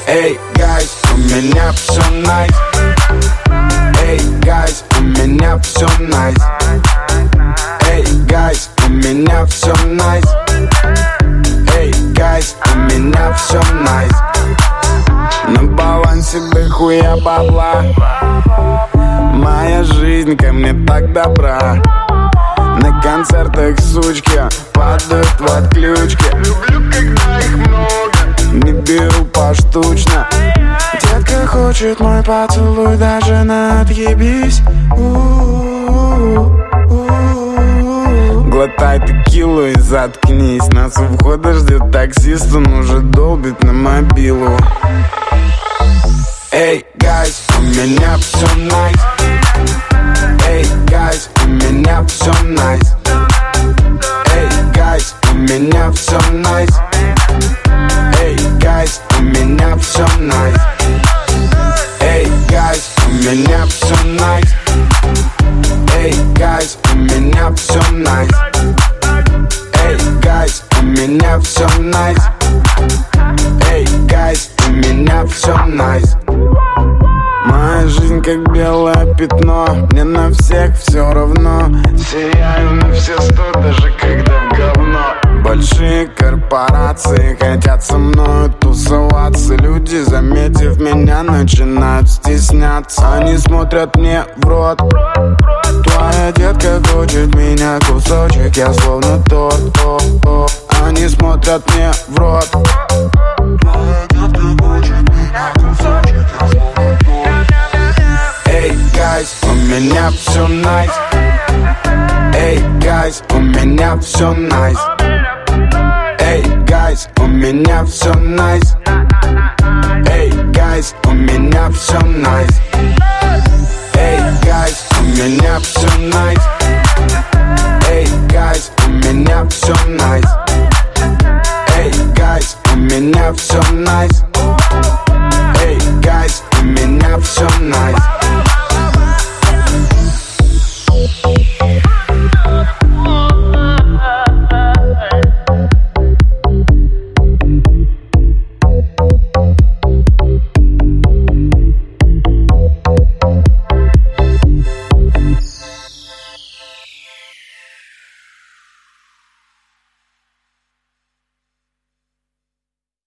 Эй, гайс, у меня все найс. Эй, гайс, у меня все найс. Эй, гайс, у меня все найс. Эй, гайс, у меня все найс. На балансе дохуя бабла. Моя жизнь ко мне так добра. На концертах сучки падают в отключки. Люблю, когда их много, не беру поштучно. Детка хочет мой поцелуй, даже на отъебись. Глотай текилу и заткнись. Нас у входа ждет таксист, он уже долбит на мобилу. Эй, гайс, у меня все найс. Эй, гайс, у меня все найс. Эй, гайс, у меня все найс. Эй, гайс, у меня все найс. Эй, гайс, у меня все найс. Эй, гайс, у меня все найс. Эй, гайс, у меня все найс. Эй, гайс, у меня все найс. Моя жизнь как белое пятно, мне на всех все равно. Сияю на все 100, даже когда в говно. Большие корпорации хотят со мной тусоваться. Люди, заметив меня, начинают стесняться. Они смотрят мне в рот. Твоя детка хочет меня кусочек, я словно торт. Они смотрят мне в рот. Твоя детка хочет меня кусочек, я словно торт. Эй, гайс, у меня все найс. Эй, гайс, у меня все найс. Эй, гайс, у меня все найс. Эй, гайс, у меня все найс. Эй, гайс, у меня все найс. Эй, гайс, у меня все найс. Эй, гайс, у меня все найс. Эй, гайс, у меня все найс.